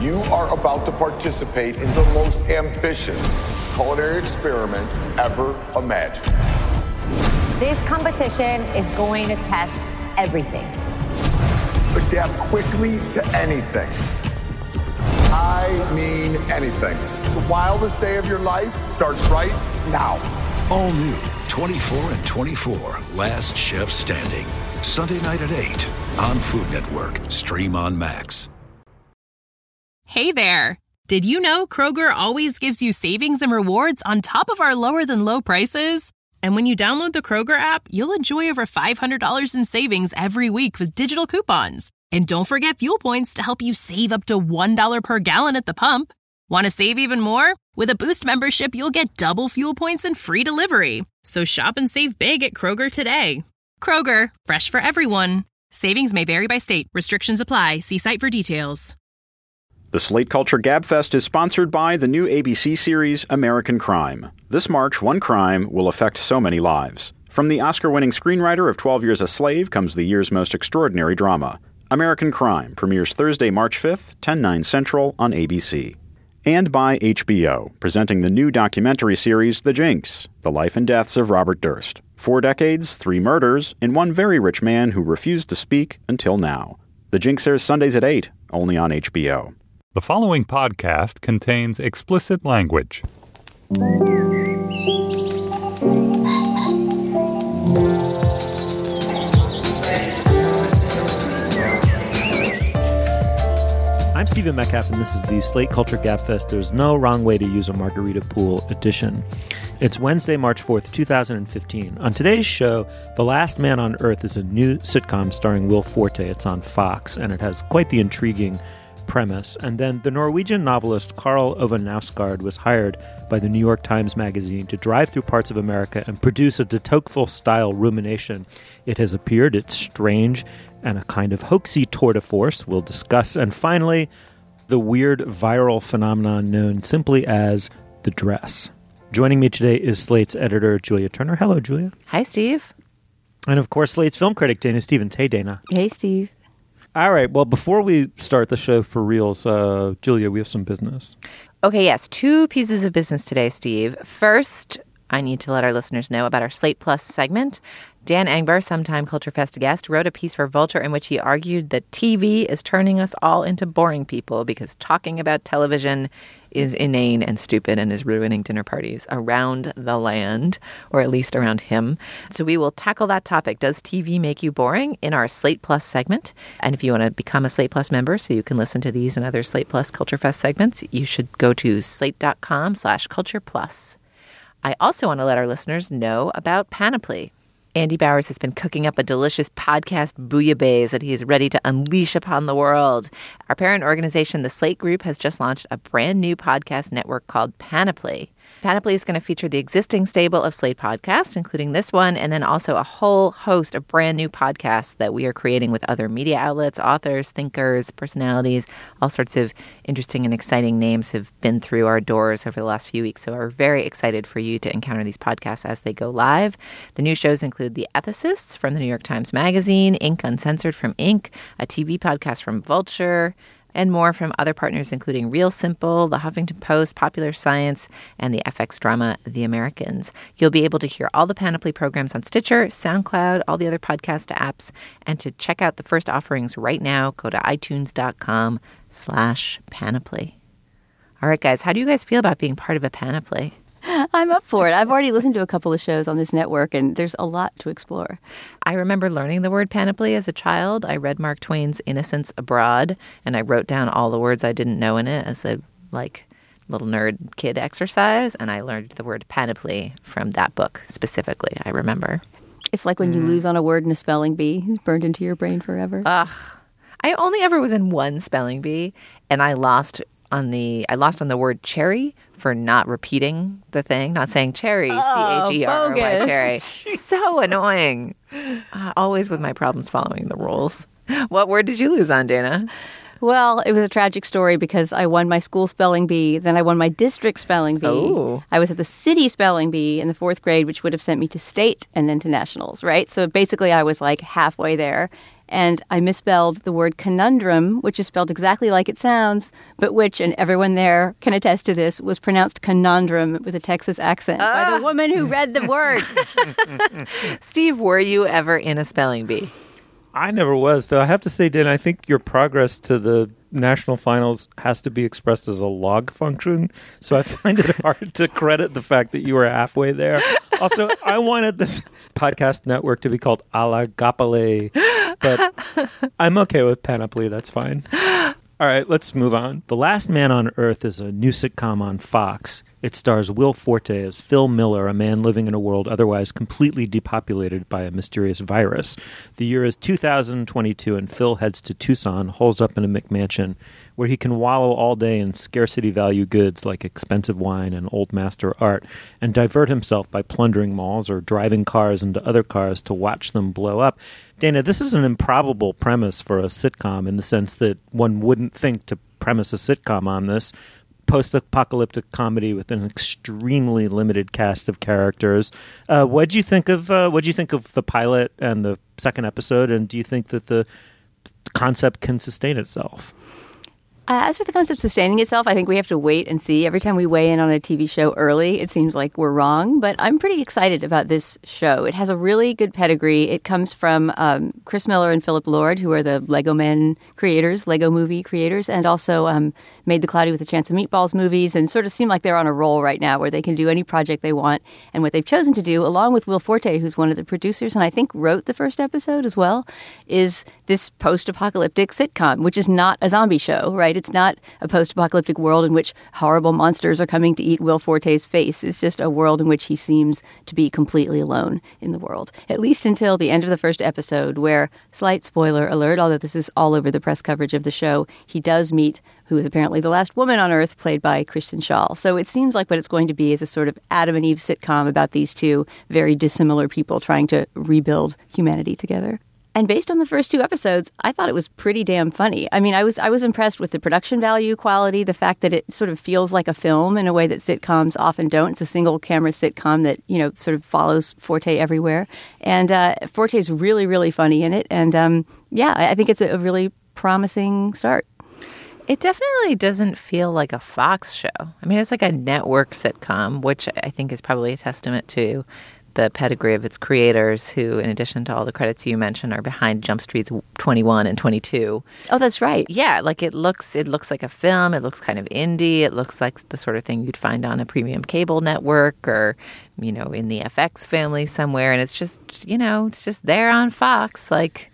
You are about to participate in the most ambitious culinary experiment ever imagined. This competition is going to test everything. Adapt quickly to anything. I mean anything. The wildest day of your life starts right now. All new 24 and 24, Last Chef Standing. Sunday night at 8 on Food Network. Stream on Max. Hey there. Did you know Kroger always gives you savings and rewards on top of our lower-than-low prices? And when you download the Kroger app, you'll enjoy over $500 in savings every week with digital coupons. And don't forget fuel points to help you save up to $1 per gallon at the pump. Want to save even more? With a Boost membership, you'll get double fuel points and free delivery. So shop and save big at Kroger today. Kroger, fresh for everyone. Savings may vary by state. Restrictions apply. See site for details. The Slate Culture Gabfest is sponsored by the new ABC series American Crime. This March, one crime will affect so many lives. From the Oscar-winning screenwriter of 12 Years a Slave comes the year's most extraordinary drama. American Crime premieres Thursday, March 5th, 10/9 Central on ABC. And by HBO, presenting the new documentary series The Jinx, The Life and Deaths of Robert Durst. 4 decades, 3 murders, and one very rich man who refused to speak until now. The Jinx airs Sundays at 8, only on HBO. The following podcast contains explicit language. I'm Stephen Metcalf, and this is the Slate Culture Gabfest. There's no wrong way to use a margarita pool edition. It's Wednesday, March 4th, 2015. On today's show, The Last Man on Earth is a new sitcom starring Will Forte. It's on Fox, and it has quite the intriguing premise. And then the Norwegian novelist Karl Ove Knausgaard was hired by the New York Times Magazine to drive through parts of America and produce a de Tocqueville-style rumination. It has appeared, it's strange, and a kind of hoaxy tour de force we'll discuss. And finally, the weird viral phenomenon known simply as the dress. Joining me today is Slate's editor, Julia Turner. Hello, Julia. Hi, Steve. And of course, Slate's film critic, Dana Stevens. Hey, Dana. Hey, Steve. All right. Well, before we start the show for reals, Julia, we have some business. Okay, yes. 2 pieces of business today, Steve. First, I need to let our listeners know about our Slate Plus segment. Dan Engber, sometime Culture Fest guest, wrote a piece for Vulture in which he argued that TV is turning us all into boring people because talking about television is inane and stupid and is ruining dinner parties around the land, or at least around him. So we will tackle that topic. Does TV make you boring? In our Slate Plus segment. And if you want to become a Slate Plus member so you can listen to these and other Slate Plus Culture Fest segments, you should go to slate.com/Culture Plus. I also want to let our listeners know about Panoply. Andy Bowers has been cooking up a delicious podcast bouillabaisse that he is ready to unleash upon the world. Our parent organization, the Slate Group, has just launched a brand new podcast network called Panoply. Panoply is going to feature the existing stable of Slate podcasts, including this one, and then also a whole host of brand new podcasts that we are creating with other media outlets, authors, thinkers, personalities. All sorts of interesting and exciting names have been through our doors over the last few weeks, so we're very excited for you to encounter these podcasts as they go live. The new shows include The Ethicists from the New York Times Magazine, Ink Uncensored from Ink, a TV podcast from Vulture, and more from other partners, including Real Simple, The Huffington Post, Popular Science, and the FX drama The Americans. You'll be able to hear all the Panoply programs on Stitcher, SoundCloud, all the other podcast apps. And to check out the first offerings right now, go to itunes.com/Panoply. All right, guys, how do you guys feel about being part of a Panoply? I'm up for it. I've already listened to a couple of shows on this network, and there's a lot to explore. I remember learning the word panoply as a child. I read Mark Twain's Innocents Abroad, and I wrote down all the words I didn't know in it as a, little nerd kid exercise, and I learned the word panoply from that book specifically, I remember. It's like when you lose on a word in a spelling bee. It's burned into your brain forever. Ugh. I only ever was in one spelling bee, and I lost on the word cherry for not repeating the thing, not saying cherry, C-H-E-R-R-Y, cherry. So annoying. Always with my problems following the rules. What word did you lose on, Dana? Well, it was a tragic story because I won my school spelling bee, then I won my district spelling bee. Oh. I was at the city spelling bee in the 4th grade, which would have sent me to state and then to nationals, right? So basically I was like halfway there. and I misspelled the word conundrum, which is spelled exactly like it sounds, but which, and everyone there can attest to this, was pronounced conundrum with a Texas accent by the woman who read the word. Steve, were you ever in a spelling bee? I never was, though. I have to say, Dan, I think your progress to the national finals has to be expressed as a log function. So I find it hard to credit the fact that you were halfway there. Also, I wanted this podcast network to be called Alagapale, but I'm okay with Panoply. That's fine. All right, let's move on. The Last Man on Earth is a new sitcom on Fox. It stars Will Forte as Phil Miller, a man living in a world otherwise completely depopulated by a mysterious virus. The year is 2022, and Phil heads to Tucson, holes up in a McMansion, where he can wallow all day in scarcity value goods like expensive wine and old master art, and divert himself by plundering malls or driving cars into other cars to watch them blow up. Dana, this is an improbable premise for a sitcom in the sense that one wouldn't think to premise a sitcom on this. Post-apocalyptic comedy with an extremely limited cast of characters. What do you think of the pilot and the second episode? And do you think that the concept can sustain itself? As for the concept sustaining itself, I think we have to wait and see. Every time we weigh in on a TV show early, it seems like we're wrong. But I'm pretty excited about this show. It has a really good pedigree. It comes from Chris Miller and Philip Lord, who are the Lego Men creators, Lego movie creators, and also made the Cloudy with a Chance of Meatballs movies, and sort of seem like they're on a roll right now where they can do any project they want. And what they've chosen to do, along with Will Forte, who's one of the producers and I think wrote the first episode as well, is this post-apocalyptic sitcom, which is not a zombie show, right? It's not a post-apocalyptic world in which horrible monsters are coming to eat Will Forte's face. It's just a world in which he seems to be completely alone in the world, at least until the end of the first episode where, slight spoiler alert, although this is all over the press coverage of the show, he does meet who is apparently the last woman on Earth, played by Kristen Schaal. So it seems like what it's going to be is a sort of Adam and Eve sitcom about these two very dissimilar people trying to rebuild humanity together. And based on the first two episodes, I thought it was pretty damn funny. I mean, I was impressed with the production value, quality, the fact that it sort of feels like a film in a way that sitcoms often don't. It's a single camera sitcom that, you know, sort of follows Forte everywhere. And Forte is really, really funny in it. And I think it's a really promising start. It definitely doesn't feel like a Fox show. I mean, it's like a network sitcom, which I think is probably a testament to the pedigree of its creators, who, in addition to all the credits you mentioned, are behind Jump Streets 21 and 22. Oh, that's right. Yeah, like it looks like a film. It looks kind of indie. It looks like the sort of thing you'd find on a premium cable network or, you know, in the FX family somewhere. And it's just, you know, it's just there on Fox, like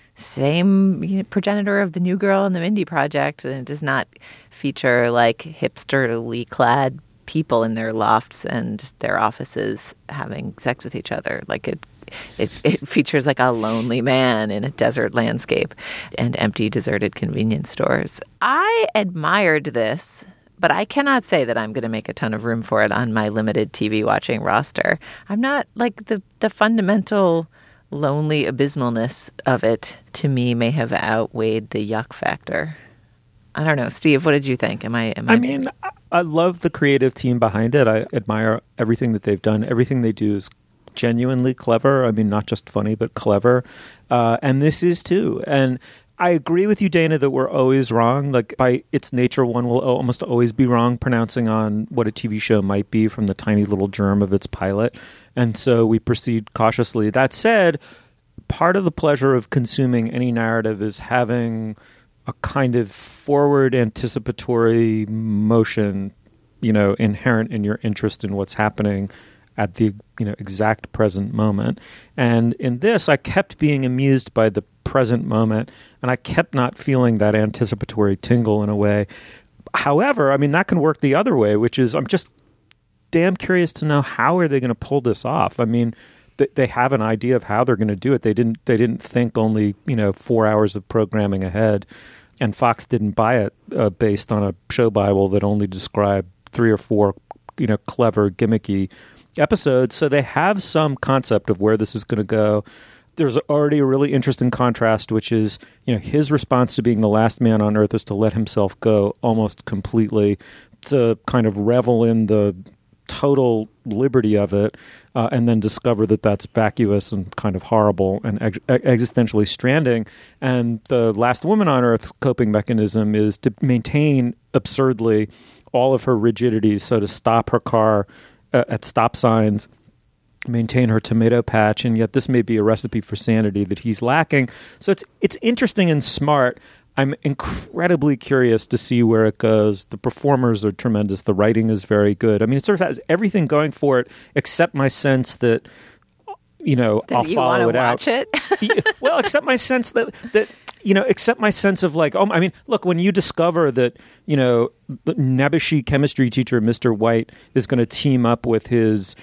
same progenitor of The New Girl and The Mindy Project. And it does not feature like hipsterly clad people in their lofts and their offices having sex with each other. Like it features like a lonely man in a desert landscape and empty, deserted convenience stores. I admired this, but I cannot say that I'm going to make a ton of room for it on my limited TV watching roster. I'm not like the fundamental lonely abysmalness of it to me may have outweighed the yuck factor. I don't know. Steve, what did you think? I mean, I love the creative team behind it. I admire everything that they've done. Everything they do is genuinely clever. I mean, not just funny, but clever. And this is too. And I agree with you, Dana, that we're always wrong. Like, by its nature, one will almost always be wrong pronouncing on what a TV show might be from the tiny little germ of its pilot. And so we proceed cautiously. That said, part of the pleasure of consuming any narrative is having a kind of forward anticipatory motion, you know, inherent in your interest in what's happening at the, you know, exact present moment. And in this, I kept being amused by the present moment, and I kept not feeling that anticipatory tingle in a way. However, I mean, that can work the other way, which is I'm just damn curious to know how are they going to pull this off. I mean, they have an idea of how they're going to do it. They didn't think only, you know, 4 hours of programming ahead, and Fox didn't buy it based on a show Bible that only described 3 or 4, you know, clever, gimmicky episodes. So they have some concept of where this is going to go. There's already a really interesting contrast, which is, you know, his response to being the last man on Earth is to let himself go almost completely, to kind of revel in the total liberty of it, and then discover that that's vacuous and kind of horrible and existentially stranding. And the last woman on Earth's coping mechanism is to maintain absurdly all of her rigidity. So to stop her car at stop signs, maintain her tomato patch, and yet this may be a recipe for sanity that he's lacking. So it's interesting and smart. I'm incredibly curious to see where it goes. The performers are tremendous. The writing is very good. I mean, it sort of has everything going for it, except my sense that, I'll follow it out. Watch it? Well, except my sense that except my sense of like, look, when you discover that, the Nabishi chemistry teacher, Mr. White, is going to team up with his,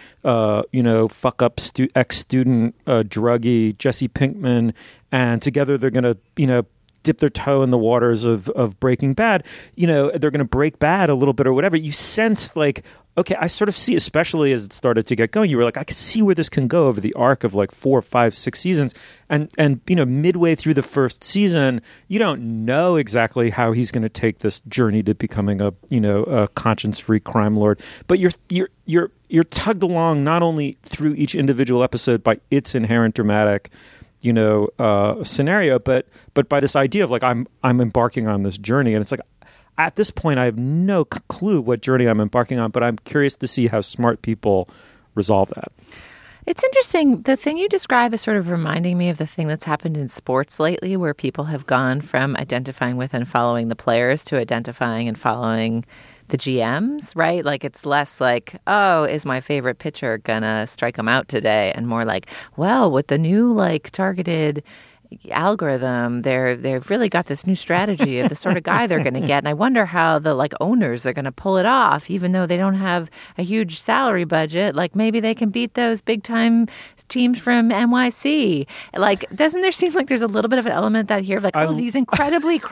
fuck up ex-student druggie, Jesse Pinkman, and together they're going to, dip their toe in the waters of Breaking Bad, they're going to break bad a little bit or whatever. You sense like, okay, I sort of see, especially as it started to get going, you were like, I can see where this can go over the arc of like 4, 5, 6 seasons. And midway through the first season, you don't know exactly how he's going to take this journey to becoming a conscience-free crime lord. But you're tugged along not only through each individual episode by its inherent dramatic scenario, but by this idea of like, I'm embarking on this journey. And it's like, at this point, I have no clue what journey I'm embarking on, but I'm curious to see how smart people resolve that. It's interesting. The thing you describe is sort of reminding me of the thing that's happened in sports lately, where people have gone from identifying with and following the players to identifying and following the GMs, right? Like, it's less like, oh, is my favorite pitcher gonna strike him out today? And more like, well, with the new like targeted algorithm, they've really got this new strategy of the sort of guy they're going to get, and I wonder how the like owners are going to pull it off, even though they don't have a huge salary budget. Like, maybe they can beat those big time teams from NYC. Like, doesn't there seem like there's a little bit of an element that here of like, these incredibly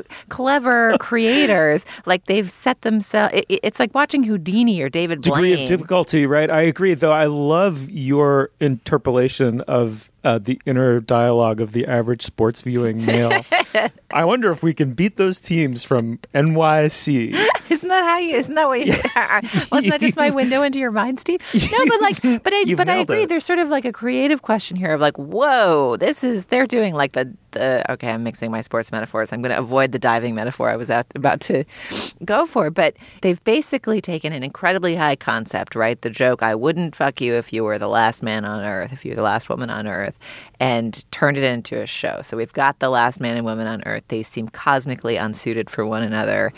clever creators, like they've set themselves. It's like watching Houdini or David Blaine. Degree of difficulty, right? I agree. Though I love your interpolation of the inner dialogue of the average sports viewing male. I wonder if we can beat those teams from NYC. Isn't that what you wasn't that just my window into your mind, Steve? No, but I agree. There's sort of like a creative question here of like, whoa, they're doing like okay, I'm mixing my sports metaphors. I'm going to avoid the diving metaphor I was about to go for. But they've basically taken an incredibly high concept, right? The joke, I wouldn't fuck you if you were the last man on Earth, if you were the last woman on Earth, and turned it into a show. So we've got the last man and woman on Earth. They seem cosmically unsuited for one another.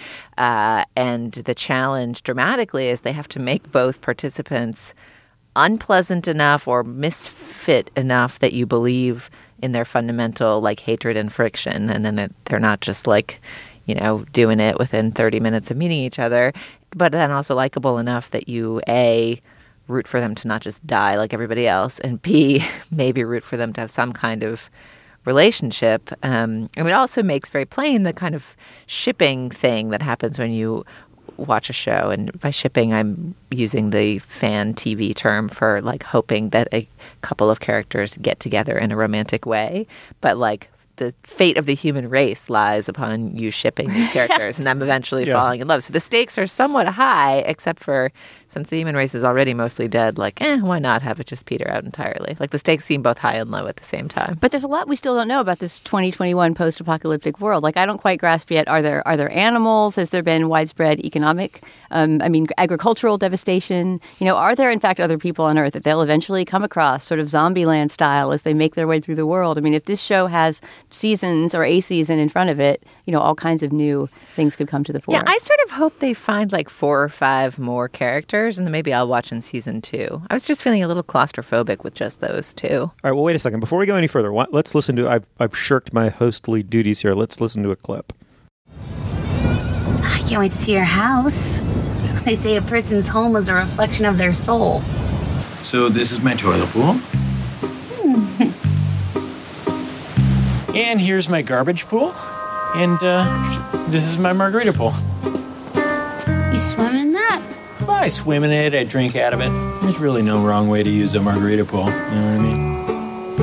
And the challenge dramatically is they have to make both participants unpleasant enough or misfit enough that you believe in their fundamental like hatred and friction, and then that they're not just like, doing it within 30 minutes of meeting each other, but then also likable enough that you A, root for them to not just die like everybody else, and B, maybe root for them to have some kind of relationship. And it also makes very plain the kind of shipping thing that happens when you watch a show. And by shipping, I'm using the fan TV term for like hoping that a couple of characters get together in a romantic way. But like, the fate of the human race lies upon you shipping these characters and them eventually falling in love. So the stakes are somewhat high, except for since the human race is already mostly dead, like, why not have it just peter out entirely? Like, the stakes seem both high and low at the same time. But there's a lot we still don't know about this 2021 post-apocalyptic world. Like, I don't quite grasp yet. Are there animals? Has there been widespread economic, agricultural devastation? Are there, in fact, other people on Earth that they'll eventually come across, sort of Zombieland style, as they make their way through the world? I mean, if this show has seasons or a season in front of it, all kinds of new things could come to the fore. Yeah, I sort of hope they find like 4 or 5 more characters, and then maybe I'll watch in season 2. I was just feeling a little claustrophobic with just those 2. All right, well, wait a second. Before we go any further, let's listen to, I've shirked my hostly duties here. Let's listen to a clip. I can't wait to see your house. They say a person's home is a reflection of their soul. So this is my toilet bowl. And here's my garbage pool. And this is my margarita pool. You swim in that? Well, I swim in it, I drink out of it. There's really no wrong way to use a margarita pool. You know what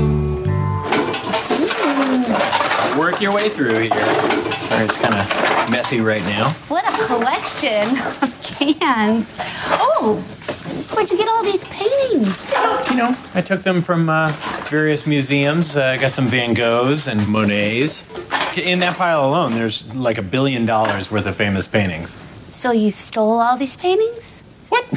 I mean? Work your way through here. Sorry, it's kind of messy right now. What a collection of cans. Oh, Where'd you get all these paintings? You know, I took them from various museums. I got some Van Goghs and Monets. In that pile alone, there's like $1 billion worth of famous paintings. So you stole all these paintings? What?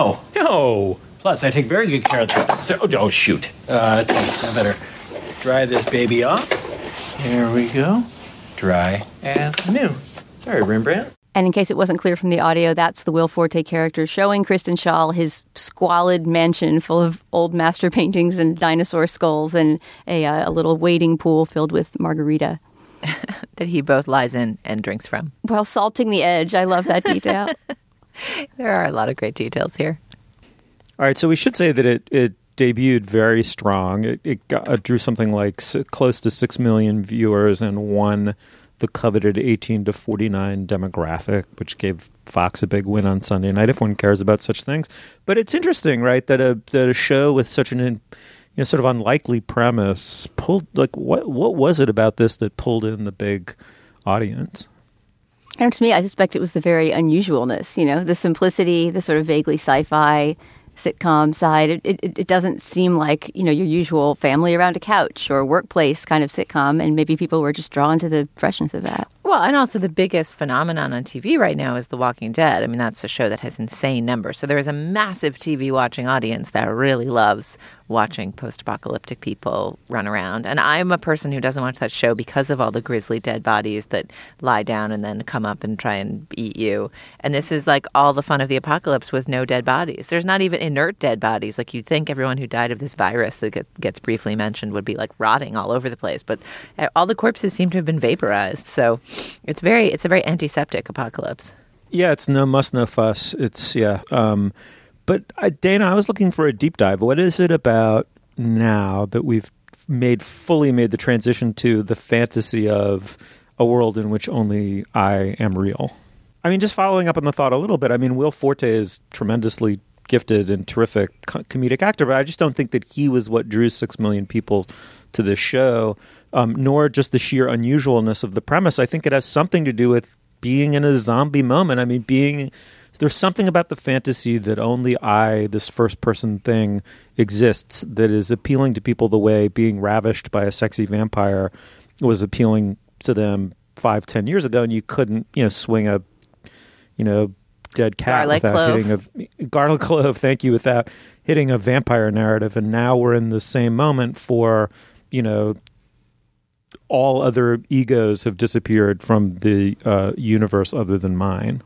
No. Plus, I take very good care of this stuff. Oh, shoot. I better dry this baby off. Here we go. Dry as new. Sorry, Rembrandt. And in case it wasn't clear from the audio, that's the Will Forte character showing Kristen Schaal his squalid mansion full of old master paintings and dinosaur skulls and a little wading pool filled with margarita. That he both lies in and drinks from. While salting the edge. I love that detail. There are a lot of great details here. All right, so we should say that it debuted very strong. It drew something like close to 6 million viewers and won the coveted 18 to 49 demographic, which gave Fox a big win on Sunday night, if one cares about such things. But it's interesting, right, that a show with such an sort of unlikely premise pulled, like, what was it about this that pulled in the big audience? And to me, I suspect it was the very unusualness, the simplicity, the sort of vaguely sci-fi sitcom side. It doesn't seem like, your usual family around a couch or workplace kind of sitcom, and maybe people were just drawn to the freshness of that. Well, and also the biggest phenomenon on TV right now is The Walking Dead. I mean, that's a show that has insane numbers. So there is a massive TV watching audience that really loves watching post-apocalyptic people run around. And I'm a person who doesn't watch that show because of all the grisly dead bodies that lie down and then come up and try and eat you. And this is like all the fun of the apocalypse with no dead bodies. There's not even inert dead bodies. Like, you'd think everyone who died of this virus that gets briefly mentioned would be like rotting all over the place. But all the corpses seem to have been vaporized. So it's a very antiseptic apocalypse. Yeah, it's no muss, no fuss. It's, yeah. But Dana, I was looking for a deep dive. What is it about now that we've fully made the transition to the fantasy of a world in which only I am real? I mean, just following up on the thought a little bit, I mean, Will Forte is tremendously gifted and terrific comedic actor, but I just don't think that he was what drew 6 million people to this show, nor just the sheer unusualness of the premise. I think it has something to do with being in a zombie moment. I mean, there's something about the fantasy that only I, this first-person thing, exists that is appealing to people the way being ravished by a sexy vampire was appealing to them 5-10 years ago, and you couldn't, swing a, dead cat without hitting a garlic clove. Thank you, without hitting a vampire narrative. And now we're in the same moment for, all other egos have disappeared from the universe other than mine.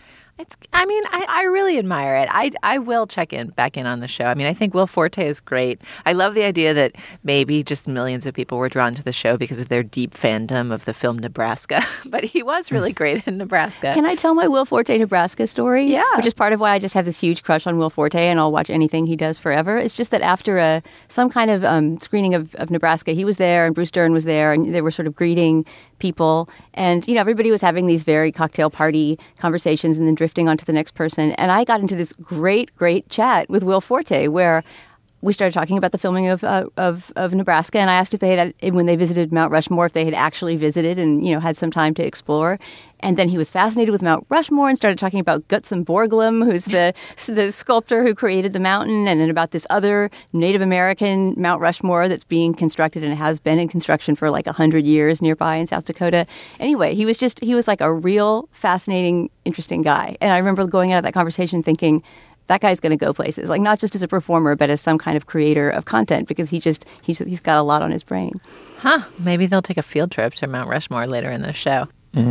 I really admire it. I will back in on the show. I mean, I think Will Forte is great. I love the idea that maybe just millions of people were drawn to the show because of their deep fandom of the film Nebraska. But he was really great in Nebraska. Can I tell my Will Forte Nebraska story? Yeah. Which is part of why I just have this huge crush on Will Forte and I'll watch anything he does forever. It's just that after some kind of screening of Nebraska, he was there and Bruce Dern was there and they were sort of greeting people. And, everybody was having these very cocktail party conversations and then drifting onto the next person. And I got into this great chat with Will Forte where we started talking about the filming of Nebraska, and I asked if they had, when they visited Mount Rushmore, if they had actually visited and had some time to explore. And then he was fascinated with Mount Rushmore and started talking about Gutzon Borglum, who's the sculptor who created the mountain, and then about this other Native American Mount Rushmore that's being constructed and has been in construction for like 100 years nearby in South Dakota. Anyway, he was like a real fascinating, interesting guy. And I remember going out of that conversation thinking, that guy's going to go places, like not just as a performer, but as some kind of creator of content, because he's got a lot on his brain. Maybe they'll take a field trip to Mount Rushmore later in the show.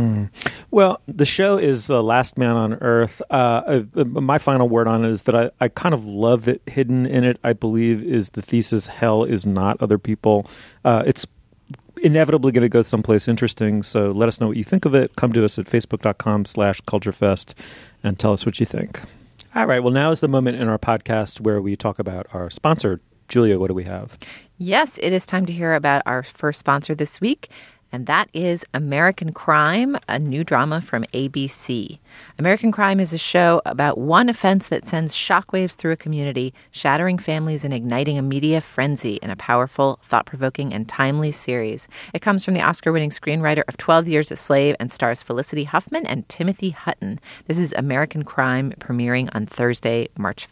Well, the show is Last Man on Earth. My final word on it is that I kind of love that hidden in it, I believe, is the thesis hell is not other people. It's inevitably going to go someplace interesting, so let us know what you think of it. Come to us at facebook.com/culturefest and tell us what you think. All right. Well, now is the moment in our podcast where we talk about our sponsor. Julia, what do we have? Yes, it is time to hear about our first sponsor this week, and that is American Crime, a new drama from ABC. American Crime is a show about one offense that sends shockwaves through a community, shattering families and igniting a media frenzy in a powerful, thought-provoking, and timely series. It comes from the Oscar-winning screenwriter of 12 Years a Slave and stars Felicity Huffman and Timothy Hutton. This is American Crime, premiering on Thursday, March 5th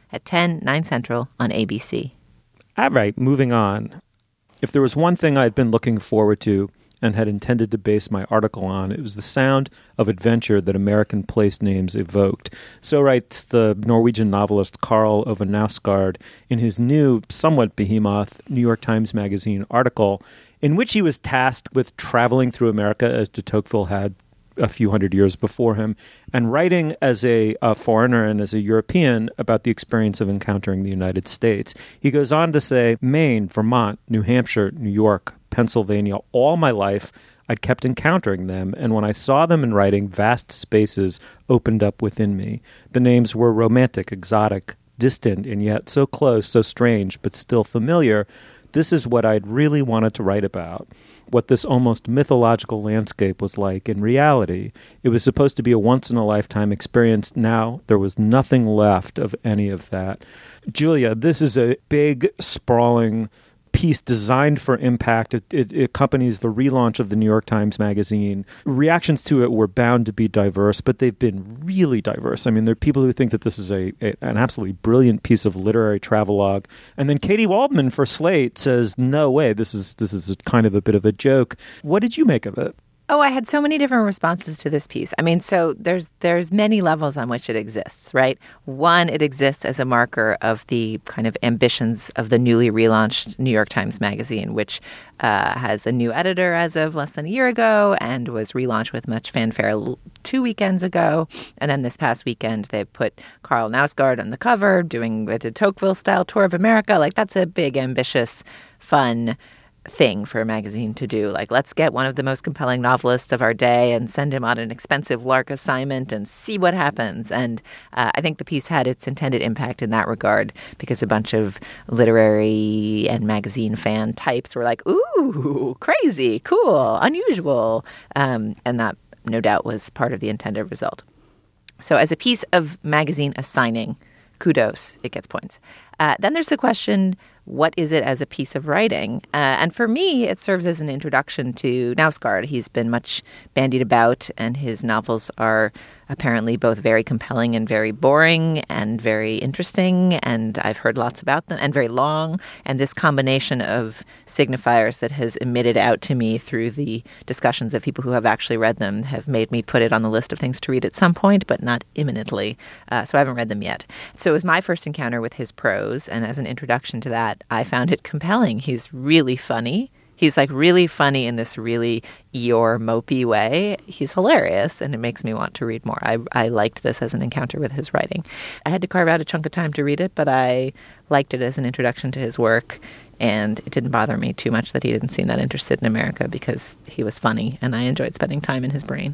at 10, 9 Central on ABC. All right, moving on. If there was one thing I'd been looking forward to and had intended to base my article on, it was the sound of adventure that American place names evoked. So writes the Norwegian novelist Karl Ove Knausgaard in his new, somewhat behemoth, New York Times Magazine article, in which he was tasked with traveling through America as de Tocqueville had a few hundred years before him, and writing as a foreigner and as a European about the experience of encountering the United States. He goes on to say, Maine, Vermont, New Hampshire, New York, Pennsylvania, all my life, I'd kept encountering them, and when I saw them in writing, vast spaces opened up within me. The names were romantic, exotic, distant, and yet so close, so strange, but still familiar. This is what I'd really wanted to write about. What this almost mythological landscape was like in reality. It was supposed to be a once-in-a-lifetime experience. Now there was nothing left of any of that. Julia, this is a big, sprawling piece designed for impact. It accompanies the relaunch of the New York Times Magazine. Reactions to it were bound to be diverse, but they've been really diverse. I mean, there are people who think that this is an absolutely brilliant piece of literary travelogue. And then Katie Waldman for Slate says, no way, this is a kind of a bit of a joke. What did you make of it? Oh, I had so many different responses to this piece. I mean, so there's many levels on which it exists, right? One, it exists as a marker of the kind of ambitions of the newly relaunched New York Times Magazine, which has a new editor as of less than a year ago and was relaunched with much fanfare 2 weekends ago. And then this past weekend, they put Karl Knausgaard on the cover, doing a de Tocqueville-style tour of America. Like, that's a big, ambitious, fun thing for a magazine to do. Like, let's get one of the most compelling novelists of our day and send him on an expensive lark assignment and see what happens. And I think the piece had its intended impact in that regard, because a bunch of literary and magazine fan types were like, ooh, crazy, cool, unusual. And that, no doubt, was part of the intended result. So as a piece of magazine assigning, kudos, it gets points. Then there's the question, what is it as a piece of writing? And for me, it serves as an introduction to Knausgaard. He's been much bandied about, and his novels are apparently both very compelling and very boring and very interesting, and I've heard lots about them, and very long. And this combination of signifiers that has emitted out to me through the discussions of people who have actually read them have made me put it on the list of things to read at some point, but not imminently. So I haven't read them yet. So it was my first encounter with his prose, and as an introduction to that, I found it compelling. He's really funny. He's like really funny in this really Eeyore mopey way. He's hilarious, and it makes me want to read more. I liked this as an encounter with his writing. I had to carve out a chunk of time to read it, but I liked it as an introduction to his work, and it didn't bother me too much that he didn't seem that interested in America, because he was funny, and I enjoyed spending time in his brain.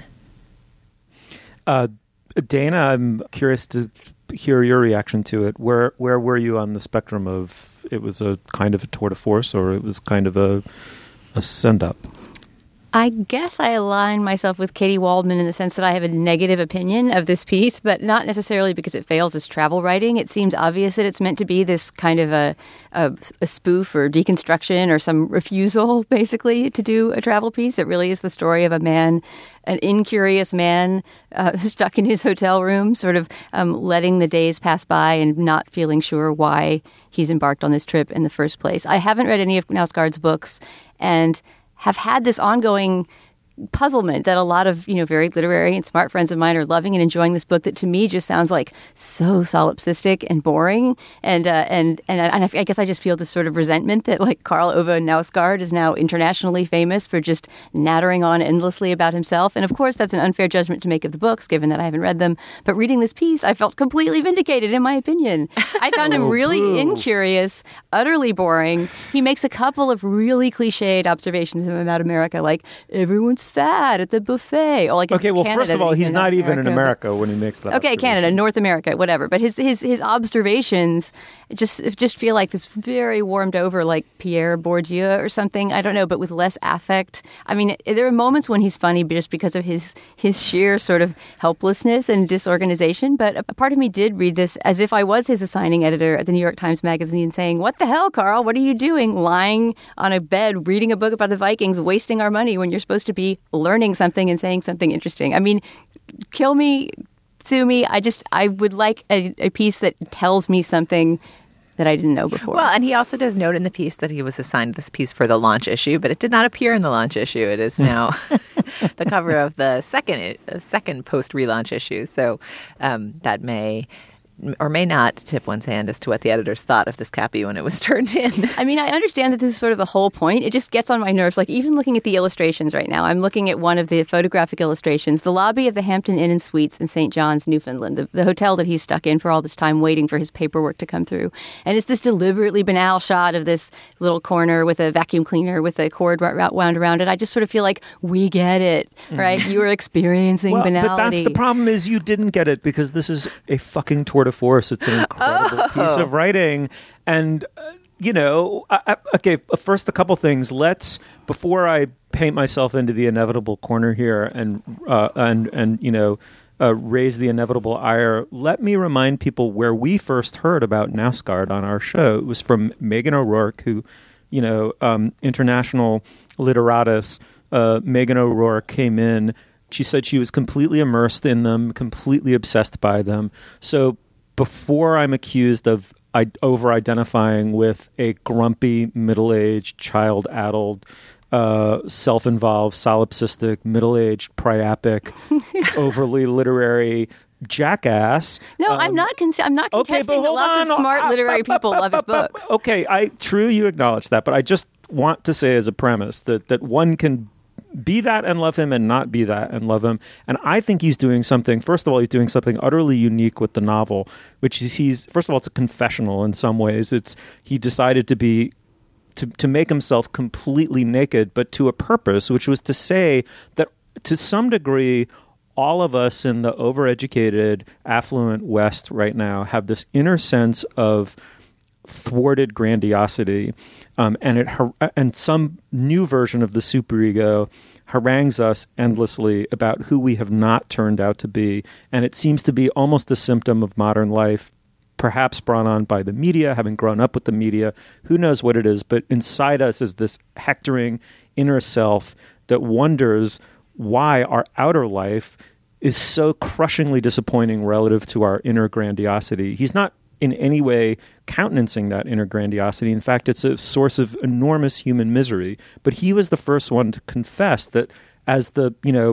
Dana, I'm curious to hear your reaction to it. Where were you on the spectrum of it was a kind of a tour de force, or it was kind of a send-up? I guess I align myself with Katie Waldman in the sense that I have a negative opinion of this piece, but not necessarily because it fails as travel writing. It seems obvious that it's meant to be this kind of a spoof or deconstruction or some refusal, basically, to do a travel piece. It really is the story of a man, an incurious man stuck in his hotel room, sort of letting the days pass by and not feeling sure why he's embarked on this trip in the first place. I haven't read any of Knausgaard's books and have had this ongoing puzzlement that a lot of, very literary and smart friends of mine are loving and enjoying this book that to me just sounds like so solipsistic and boring. And I guess I just feel this sort of resentment that like Karl Ove Knausgaard is now internationally famous for just nattering on endlessly about himself. And of course, that's an unfair judgment to make of the books, given that I haven't read them. But reading this piece, I felt completely vindicated in my opinion. I found him really incurious, utterly boring. He makes a couple of really cliched observations about America, like everyone's fat at the buffet. Oh, okay, well, Canada, first of all, he's not even in America when he makes that. Okay, Canada, North America, whatever. But his observations just feel like this very warmed over, like Pierre Bourdieu or something. I don't know, but with less affect. I mean, there are moments when he's funny just because of his sheer sort of helplessness and disorganization. But a part of me did read this as if I was his assigning editor at the New York Times Magazine, saying, "What the hell, Karl? What are you doing? Lying on a bed, reading a book about the Vikings, wasting our money when you're supposed to be learning something and saying something interesting." I mean, kill me sue me. I would like a piece that tells me something that I didn't know before. Well, and he also does note in the piece that he was assigned this piece for the launch issue, but it did not appear in the launch issue. It is now the cover of the second post-relaunch issue. So that may or may not tip one's hand as to what the editors thought of this copy when it was turned in. I mean, I understand that this is sort of the whole point. It just gets on my nerves. Like, even looking at the illustrations right now, I'm looking at one of the photographic illustrations, the lobby of the Hampton Inn and Suites in St. John's, Newfoundland, the hotel that he's stuck in for all this time waiting for his paperwork to come through. And it's this deliberately banal shot of this little corner with a vacuum cleaner with a cord wound around it. I just sort of feel like, we get it, right? You are experiencing banality. But that's the problem, is you didn't get it, because this is a fucking tour de force. It's an incredible piece of writing. And, okay, first a couple things. Before I paint myself into the inevitable corner here and raise the inevitable ire, let me remind people where we first heard about NASCAR on our show. It was from Megan O'Rourke, who, international literatus. Megan O'Rourke came in. She said she was completely immersed in them, completely obsessed by them. So before I'm accused of over-identifying with a grumpy, middle-aged, child-addled, self-involved, solipsistic, middle-aged, priapic, overly literary jackass. No, I'm not contesting that lots of smart literary people love his books. Okay, true, you acknowledge that, but I just want to say as a premise that one can be that and love him and not be that and love him. And I think he's doing something, first of all, he's doing something utterly unique with the novel, which is first of all, it's a confessional in some ways. He decided to make himself completely naked, but to a purpose, which was to say that to some degree, all of us in the overeducated, affluent West right now have this inner sense of thwarted grandiosity, and some new version of the superego harangues us endlessly about who we have not turned out to be. And it seems to be almost a symptom of modern life, perhaps brought on by the media, having grown up with the media. Who knows what it is, but inside us is this hectoring inner self that wonders why our outer life is so crushingly disappointing relative to our inner grandiosity. He's not in any way countenancing that inner grandiosity. In fact, it's a source of enormous human misery. But he was the first one to confess that as the,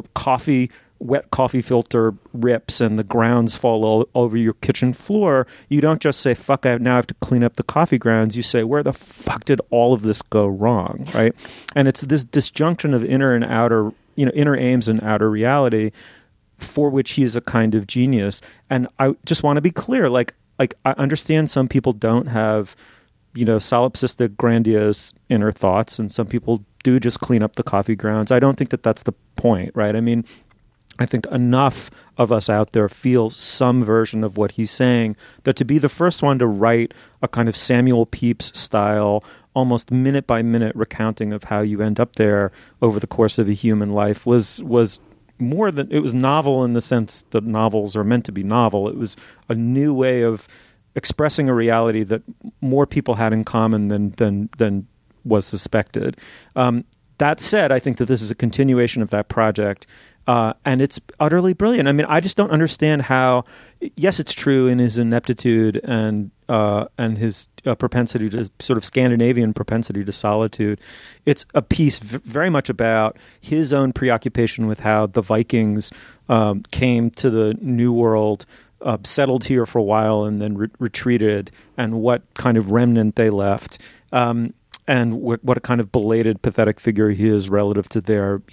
wet coffee filter rips and the grounds fall all over your kitchen floor, you don't just say, fuck, I now have to clean up the coffee grounds. You say, where the fuck did all of this go wrong, right? And it's this disjunction of inner and outer, inner aims and outer reality, for which he is a kind of genius. And I just want to be clear, like I understand some people don't have, solipsistic, grandiose inner thoughts, and some people do just clean up the coffee grounds. I don't think that that's the point, right? I mean, I think enough of us out there feel some version of what he's saying, that to be the first one to write a kind of Samuel Pepys style, almost minute by minute recounting of how you end up there over the course of a human life was more than, it was novel in the sense that novels are meant to be novel. It was a new way of expressing a reality that more people had in common than was suspected. That said, I think that this is a continuation of that project, and it's utterly brilliant. I mean, I just don't understand how. Yes, it's true in his ineptitude and his propensity to sort of Scandinavian propensity to solitude. It's a piece very much about his own preoccupation with how the Vikings came to the New World, settled here for a while, and then retreated, and what kind of remnant they left. And what a kind of belated, pathetic figure he is relative to their,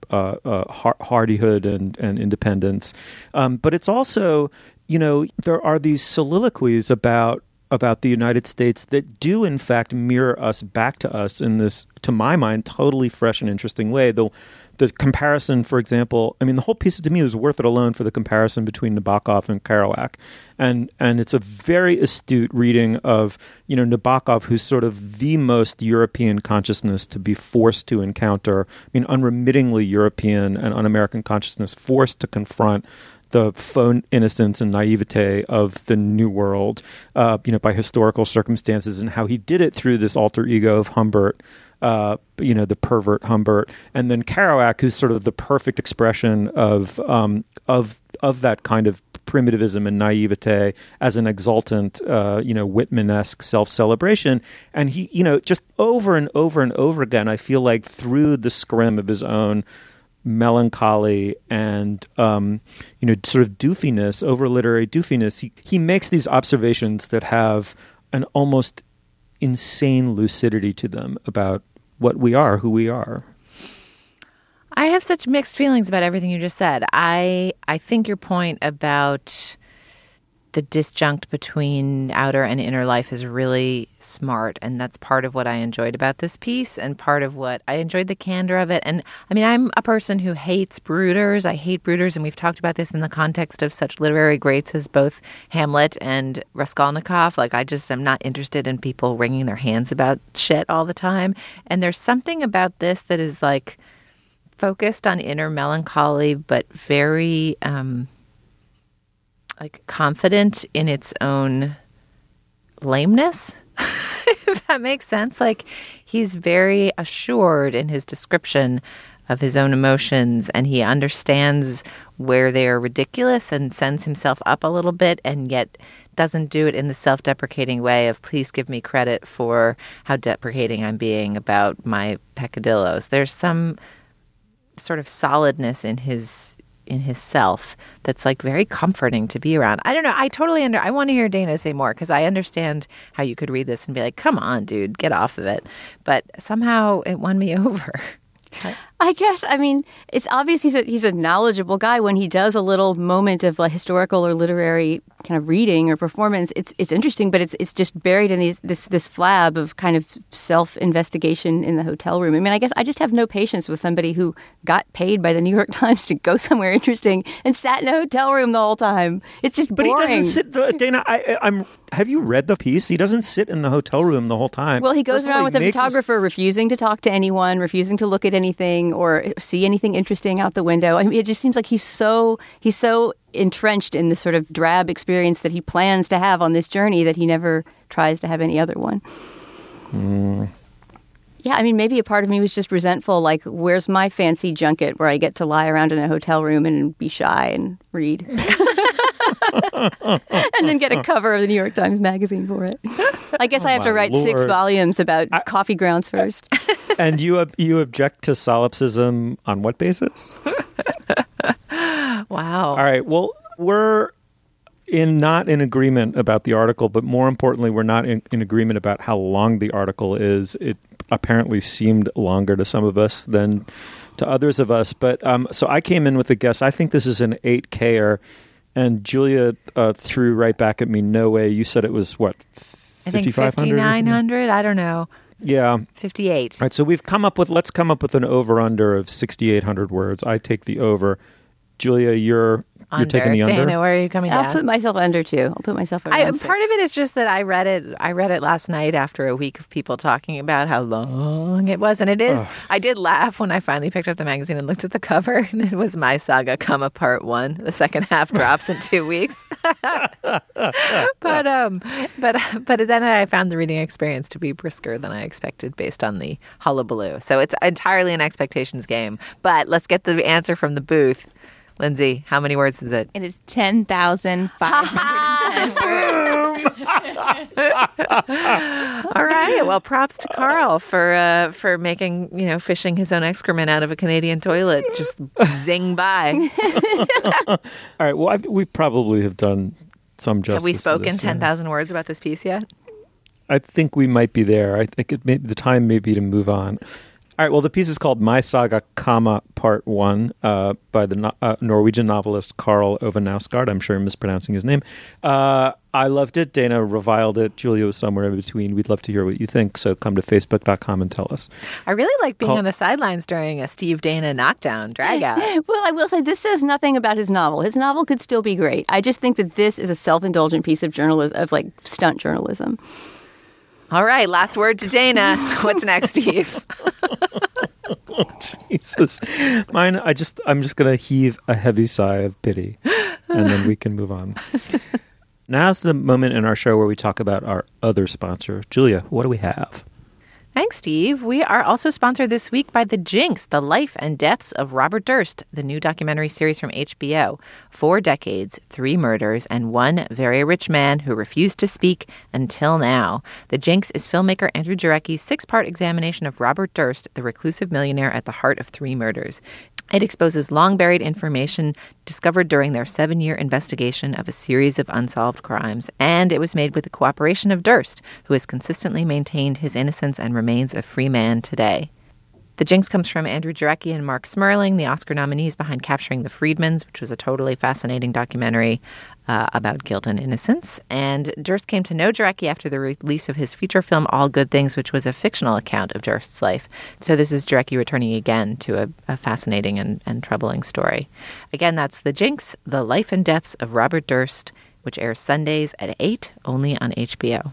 hardihood and independence. But it's also, there are these soliloquies about the United States that do, in fact, mirror us back to us in this, to my mind, totally fresh and interesting way. The comparison, for example, I mean, the whole piece to me was worth it alone for the comparison between Nabokov and Kerouac. And it's a very astute reading of, Nabokov, who's sort of the most European consciousness to be forced to encounter, unremittingly European and un-American consciousness, forced to confront the faux innocence and naivete of the New World, by historical circumstances, and how he did it through this alter ego of Humbert, the pervert Humbert, and then Kerouac, who's sort of the perfect expression of that kind of primitivism and naivete as an exultant, Whitman-esque self-celebration. And he, just over and over and over again, I feel like through the scrim of his own melancholy and, sort of doofiness, over literary doofiness, he makes these observations that have an almost insane lucidity to them about what we are, who we are. I have such mixed feelings about everything you just said. I think your point about the disjunct between outer and inner life is really smart, and that's part of what I enjoyed about this piece and part of what I enjoyed the candor of it. And I mean, I'm a person who hates brooders. I hate brooders, and we've talked about this in the context of such literary greats as both Hamlet and Raskolnikov. Like, I just am not interested in people wringing their hands about shit all the time. And there's something about this that is like focused on inner melancholy, but very confident in its own lameness, if that makes sense. Like, he's very assured in his description of his own emotions, and he understands where they are ridiculous and sends himself up a little bit, and yet doesn't do it in the self-deprecating way of, please give me credit for how deprecating I'm being about my peccadillos. There's some sort of solidness in his self that's like very comforting to be around. I don't know. I want to hear Dana say more, because I understand how you could read this and be like, come on, dude, get off of it. But somehow it won me over. I guess, I mean, it's obvious he's a knowledgeable guy when he does a little moment of like historical or literary kind of reading or performance. It's interesting, but it's just buried in this flab of kind of self-investigation in the hotel room. I mean, I guess I just have no patience with somebody who got paid by the New York Times to go somewhere interesting and sat in a hotel room the whole time. It's just boring. But he doesn't sit, Dana, have you read the piece? He doesn't sit in the hotel room the whole time. Well, he goes around with a photographer, refusing to talk to anyone, refusing to look at anything or see anything interesting out the window. I mean, it just seems like he's so entrenched in this sort of drab experience that he plans to have on this journey that he never tries to have any other one. Yeah, I mean, maybe a part of me was just resentful, like, where's my fancy junket where I get to lie around in a hotel room and be shy and read? And then get a cover of the New York Times Magazine for it. I guess I have to write 6 volumes about coffee grounds first. And you object to solipsism on what basis? Wow. All right. Well, we're not in agreement about the article, but more importantly, we're not in agreement about how long the article is. It apparently seemed longer to some of us than to others of us. But so I came in with a guess. I think this is an 8K-er. And Julia threw right back at me, no way. You said it was, what, 5,500? I think 5,900. I don't know. Yeah. 58. All right, so let's come up with an over-under of 6,800 words. I take the over. Julia, you're taking the under? Dana, where are you coming down? I'll put myself under, too. I'll put myself around 6. Part of it is just that I read it last night after a week of people talking about how long it was. And it is. I did laugh when I finally picked up the magazine and looked at the cover. And it was My Saga, Part 1. The second half drops in 2 weeks. But then I found the reading experience to be brisker than I expected based on the hullabaloo. So it's entirely an expectations game. But let's get the answer from the booth. Lindsay, how many words is it? It is 10,510 words. All right. Well, props to Carl for making, fishing his own excrement out of a Canadian toilet. Just zing by. All right. Well, we probably have done some justice. Have we spoken 10,000 words about this piece yet? I think we might be there. I think the time may be to move on. All right, well, the piece is called My Saga, Part 1 by the Norwegian novelist Karl Ove Knausgaard. I'm sure I'm mispronouncing his name. I loved it. Dana reviled it. Julia was somewhere in between. We'd love to hear what you think, so come to facebook.com and tell us. I really like being on the sidelines during a Steve Dana knockdown, drag out. Well, I will say this says nothing about his novel. His novel could still be great. I just think that this is a self-indulgent piece of journalism, of like stunt journalism. All right, last word to Dana. What's next, Steve? Oh, Jesus. Mine, I'm just going to heave a heavy sigh of pity, and then we can move on. Now's the moment in our show where we talk about our other sponsor. Julia, what do we have? Thanks, Steve. We are also sponsored this week by The Jinx, The Life and Deaths of Robert Durst, the new documentary series from HBO. 4 decades, 3 murders, and 1 very rich man who refused to speak until now. The Jinx is filmmaker Andrew Jarecki's 6-part examination of Robert Durst, the reclusive millionaire at the heart of 3 murders. It exposes long-buried information discovered during their 7-year investigation of a series of unsolved crimes, and it was made with the cooperation of Durst, who has consistently maintained his innocence and remains a free man today. The Jinx comes from Andrew Jarecki and Mark Smerling, the Oscar nominees behind Capturing the Friedmans, which was a totally fascinating documentary about guilt and innocence. And Durst came to know Jarecki after the release of his feature film All Good Things, which was a fictional account of Durst's life. So this is Jarecki returning again to a fascinating and troubling story. Again, that's The Jinx, The Life and Deaths of Robert Durst, which airs Sundays at 8, only on HBO. All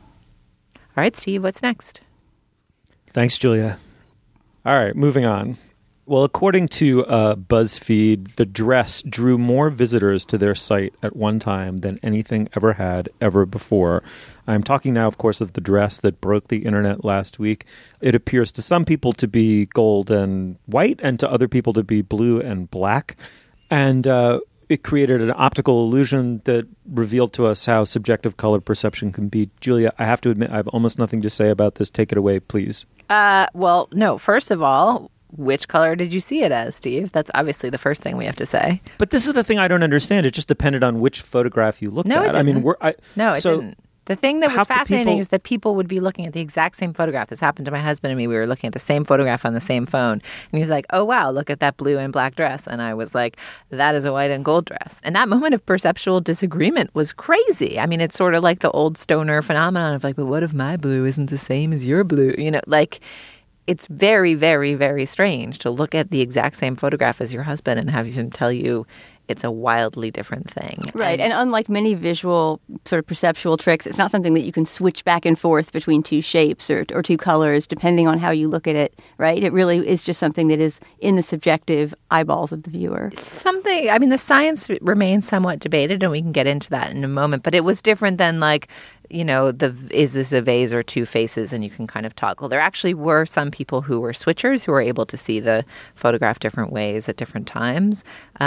right, Steve, what's next? Thanks, Julia. All right, moving on. Well, according to BuzzFeed, The Dress drew more visitors to their site at one time than anything ever before. I'm talking now, of course, of The Dress that broke the internet last week. It appears to some people to be gold and white and to other people to be blue and black. And it created an optical illusion that revealed to us how subjective color perception can be. Julia, I have to admit, I have almost nothing to say about this. Take it away, please. Well, no, first of all, which color did you see it as, Steve? That's obviously the first thing we have to say. But this is the thing I don't understand. It just depended on which photograph you looked at. It didn't. I mean, it didn't. The thing that was fascinating is that people would be looking at the exact same photograph. This happened to my husband and me. We were looking at the same photograph on the same phone. And he was like, oh, wow, look at that blue and black dress. And I was like, that is a white and gold dress. And that moment of perceptual disagreement was crazy. I mean, it's sort of like the old stoner phenomenon of like, but what if my blue isn't the same as your blue? You know, like, it's very, very, very strange to look at the exact same photograph as your husband and have him tell you it's a wildly different thing. Right. And unlike many visual sort of perceptual tricks, it's not something that you can switch back and forth between 2 shapes or 2 colors, depending on how you look at it, right? It really is just something that is in the subjective eyeballs of the viewer. I mean, the science remains somewhat debated, and we can get into that in a moment, but it was different than like, you know, is this a vase or 2 faces, and you can kind of toggle. There actually were some people who were switchers who were able to see the photograph different ways at different times,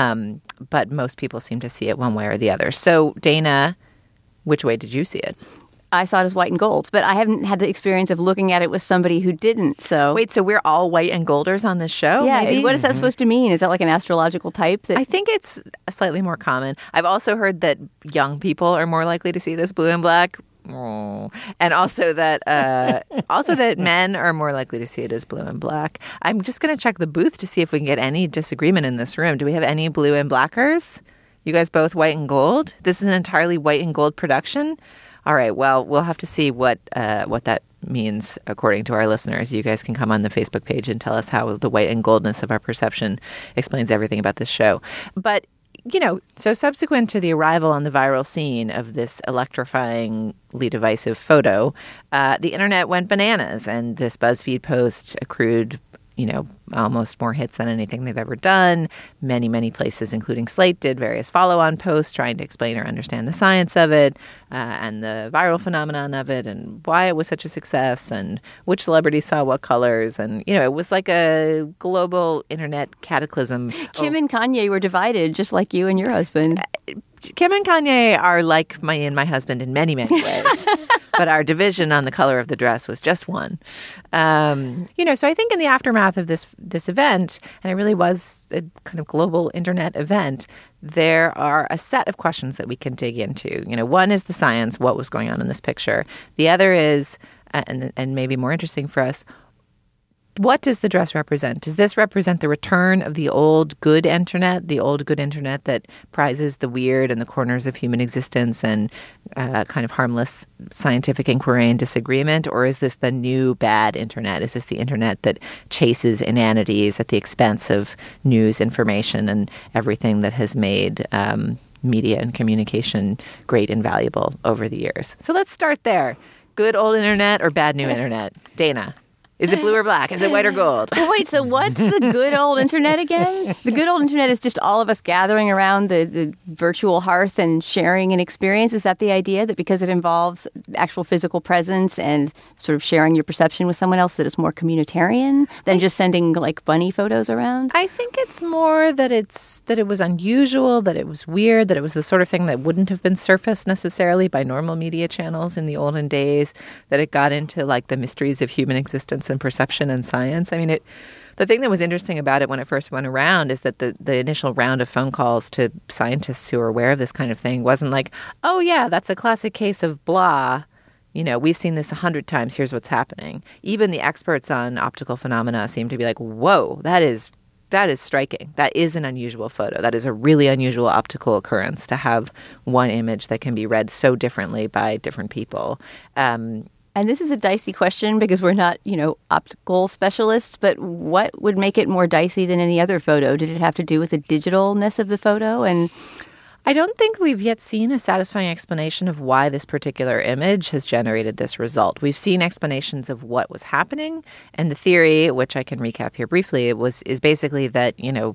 but most people seem to see it one way or the other. So, Dana, which way did you see it? I saw it as white and gold, but I haven't had the experience of looking at it with somebody who didn't. So wait, so we're all white and golders on this show? Yeah. Maybe? What is that supposed to mean? Is that like an astrological type? I think it's slightly more common. I've also heard that young people are more likely to see it as blue and black. Oh. And also that men are more likely to see it as blue and black. I'm just going to check the booth to see if we can get any disagreement in this room. Do we have any blue and blackers? You guys both white and gold? This is an entirely white and gold production? All right, well, we'll have to see what that means according to our listeners. You guys can come on the Facebook page and tell us how the white and goldness of our perception explains everything about this show. But, you know, so subsequent to the arrival on the viral scene of this electrifyingly divisive photo, the internet went bananas, and this BuzzFeed post accrued, you know, almost more hits than anything they've ever done. Many, many places, including Slate, did various follow-on posts trying to explain or understand the science of it and the viral phenomenon of it and why it was such a success and which celebrities saw what colors. And, you know, it was like a global internet cataclysm. Kim and Kanye were divided, just like you and your husband. Kim and Kanye are like me and my husband in many, many ways. But our division on the color of the dress was just one. You know, so I think in the aftermath of this event, and it really was a kind of global internet event, there are a set of questions that we can dig into. You know, one is the science, what was going on in this picture. The other is, and maybe more interesting for us, what does the dress represent? Does this represent the return of the old good internet that prizes the weird and the corners of human existence and kind of harmless scientific inquiry and disagreement? Or is this the new bad internet? Is this the internet that chases inanities at the expense of news, information, and everything that has made media and communication great and valuable over the years? So let's start there. Good old internet or bad new internet? Dana. Is it blue or black? Is it white or gold? Well, wait, so what's the good old internet again? The good old internet is just all of us gathering around the virtual hearth and sharing an experience. Is that the idea, that because it involves actual physical presence and sort of sharing your perception with someone else, that it's more communitarian than just sending like bunny photos around? I think it's more that it was unusual, that it was weird, that it was the sort of thing that wouldn't have been surfaced necessarily by normal media channels in the olden days, that it got into like the mysteries of human existence and perception and science. I mean, the thing that was interesting about it when it first went around is that the initial round of phone calls to scientists who are aware of this kind of thing wasn't like, oh yeah, that's a classic case of blah. You know, we've seen this 100 times. Here's what's happening. Even the experts on optical phenomena seem to be like, whoa, that is striking. That is an unusual photo. That is a really unusual optical occurrence to have one image that can be read so differently by different people. And this is a dicey question because we're not, optical specialists, but what would make it more dicey than any other photo? Did it have to do with the digitalness of the photo? And I don't think we've yet seen a satisfying explanation of why this particular image has generated this result. We've seen explanations of what was happening, and the theory, which I can recap here briefly, is basically that,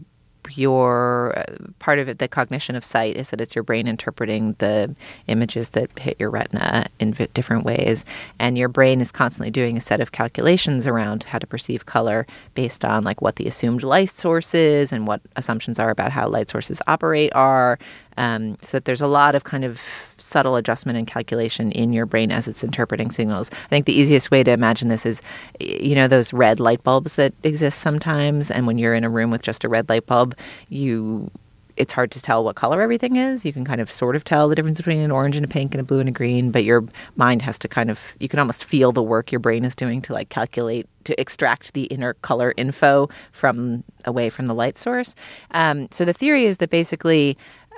your part of it, the cognition of sight, is that it's your brain interpreting the images that hit your retina in different ways. And your brain is constantly doing a set of calculations around how to perceive color based on like what the assumed light source is and what assumptions are about how light sources operate are. So that there's a lot of kind of subtle adjustment and calculation in your brain as it's interpreting signals. I think the easiest way to imagine this is, those red light bulbs that exist sometimes. And when you're in a room with just a red light bulb, it's hard to tell what color everything is. You can kind of sort of tell the difference between an orange and a pink and a blue and a green, but your mind has to you can almost feel the work your brain is doing to like calculate, to extract the inner color info away from the light source. So the theory is that basically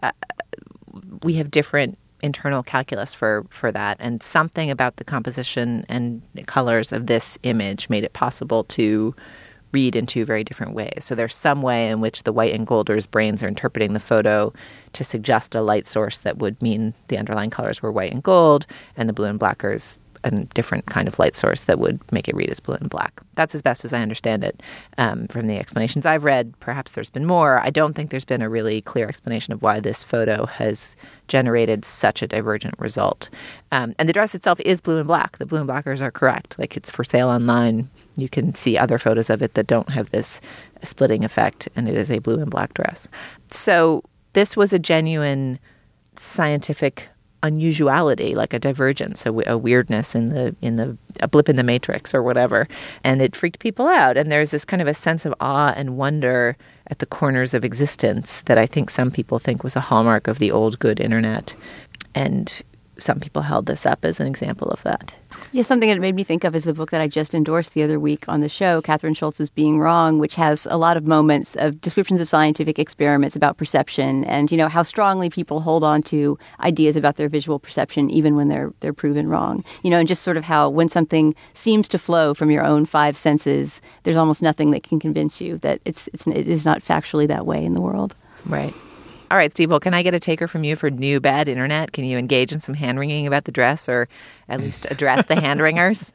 we have different internal calculus for that, and something about the composition and colors of this image made it possible to read in two very different ways. So there's some way in which the white and golders' brains are interpreting the photo to suggest a light source that would mean the underlying colors were white and gold, and the blue and blackers a different kind of light source that would make it read as blue and black. That's as best as I understand it from the explanations I've read. Perhaps there's been more. I don't think there's been a really clear explanation of why this photo has generated such a divergent result. And the dress itself is blue and black. The blue and blackers are correct. Like, it's for sale online. You can see other photos of it that don't have this splitting effect, and it is a blue and black dress. So this was a genuine scientific unusuality, like a divergence, a weirdness a blip in the matrix or whatever, and it freaked people out. And there's this kind of a sense of awe and wonder at the corners of existence that I think some people think was a hallmark of the old good internet, and some people held this up as an example of that. Yeah, something that made me think of is the book that I just endorsed the other week on the show, Catherine Schultz's Being Wrong, which has a lot of moments of descriptions of scientific experiments about perception and, how strongly people hold on to ideas about their visual perception even when they're proven wrong. And just sort of how when something seems to flow from your own five senses, there's almost nothing that can convince you that it is not factually that way in the world. Right. All right, Steve, well, can I get a taker from you for new bad internet? Can you engage in some hand-wringing about the dress, or at least address the hand-wringers?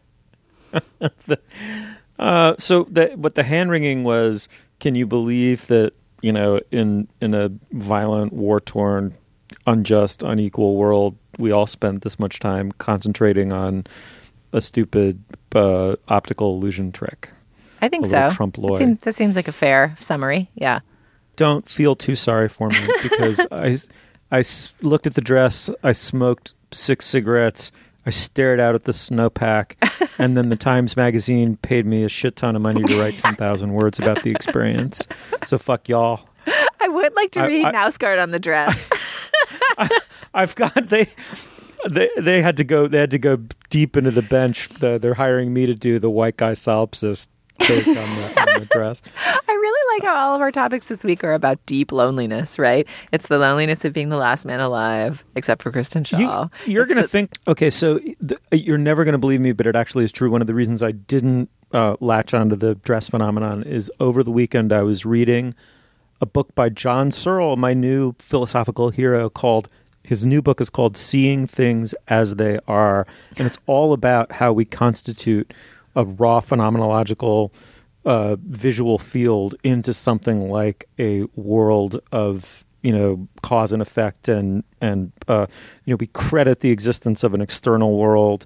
What the hand-wringing was, can you believe that, in a violent, war-torn, unjust, unequal world, we all spent this much time concentrating on a stupid optical illusion trick? I think so. Trump Lloyd. That seems like a fair summary, yeah. Don't feel too sorry for me, because I looked at the dress, I smoked 6 cigarettes, I stared out at the snowpack, and then the Times Magazine paid me a shit ton of money to write 10,000 words about the experience. So fuck y'all. I would like to read Nausgard on the dress. I've got they had to go deep into the bench. They're hiring me to do the white guy solipsist take on the dress. I really like how all of our topics this week are about deep loneliness, right? It's the loneliness of being the last man alive, except for Kristen Shaw. You're going to think, okay, so you're never going to believe me, but it actually is true. One of the reasons I didn't latch onto the dress phenomenon is over the weekend I was reading a book by John Searle, my new philosophical hero, his new book is called Seeing Things as They Are, and it's all about how we constitute raw phenomenological visual field into something like a world of cause and effect, and we credit the existence of an external world